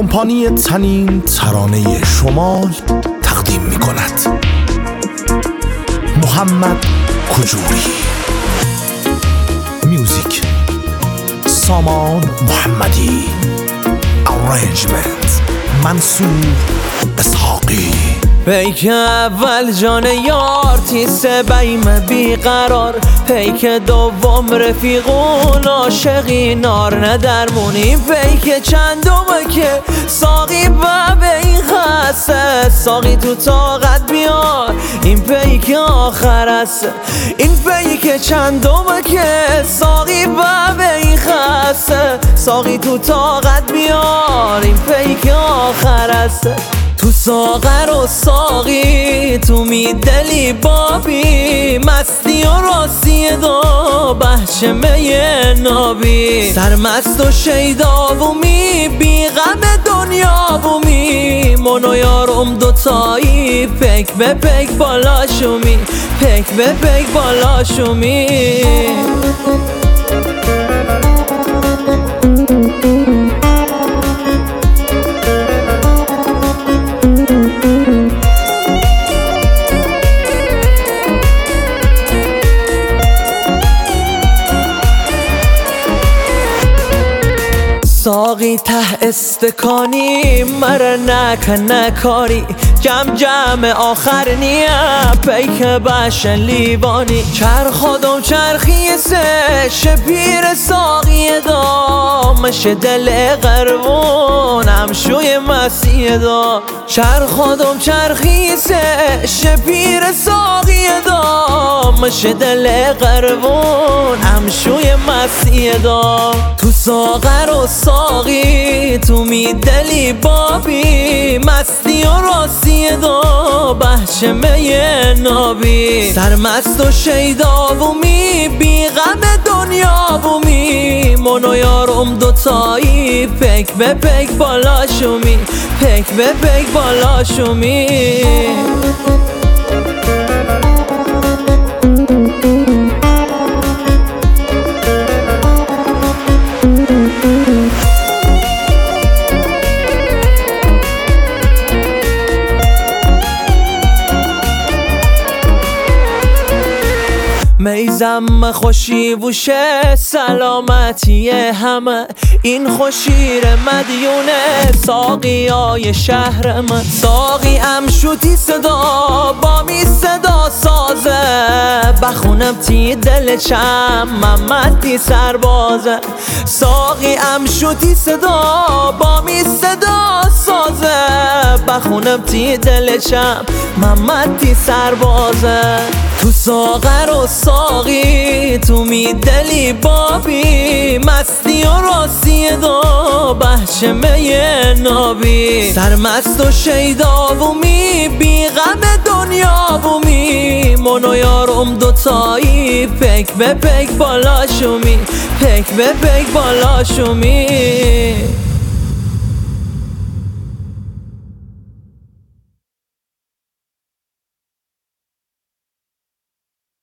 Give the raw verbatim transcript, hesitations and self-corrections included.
کمپانی تنین ترانه شمال تقدیم می کند. محمد کجوری. میوزیک سامان محمدی. ارنجمنت منصور اسحاقی. پیک اول جان یار تیسه بیم بیقرار، پیک دوم رفیقون عاشقی نار ندرمونی، پیک چندمه که ساقی به این خسته ساقی تو طاقت بیار این پیک آخر است. این پیک چندمه که ساقی به این خسته ساقی تو طاقت بیار این پیک آخر است. تو ساغر و ساقی تو میدلی بابی، مستی و راستی دو بحش می نابی، سرمست و شیدا بومی بی غم دنیا بومی، من و یارم دوتایی پک به پک بالا شومی، پک به پک بالا شومی. ساقی ته استکانی مر نکن نکاری، جمع جمع آخر نیم پیک بشن لیوانی، چرخ خودم چرخی سه شپیر ساقی دامش دل قربونم شوی مسیح دا، چرخ خودم چرخی سه شپیر ساقی دامش دل قربونم شوی مسیح دا. تو ساغر و ساقی تو میدلی بابی، مستی و راستی دو بحش می نابی، سرمست و شیدا بومی بی غم دنیا بومی، من و یارم دوتایی پک به پک بالا شومی، پک به پک بالا شومی. میزم خوشی بوشه سلامتی همه، این خوشیر مدیونه ساقی های شهر من، ساقی امشوتی صدا با می صدا سازه، بخونم تی دل چم محمدی سربازه، ساقی امشوتی صدا با می صدا سازه، بخونم تی دل چم محمدی سربازه. تو ساغر و ساقی تو میدلی بابی، مستی و راستی دو بحش می نابی، سرمست و شیدا بومی بی غم دنیا بومی، من و یارم دوتایی پک به پک بالا شومی، پک به پک بالا شومی.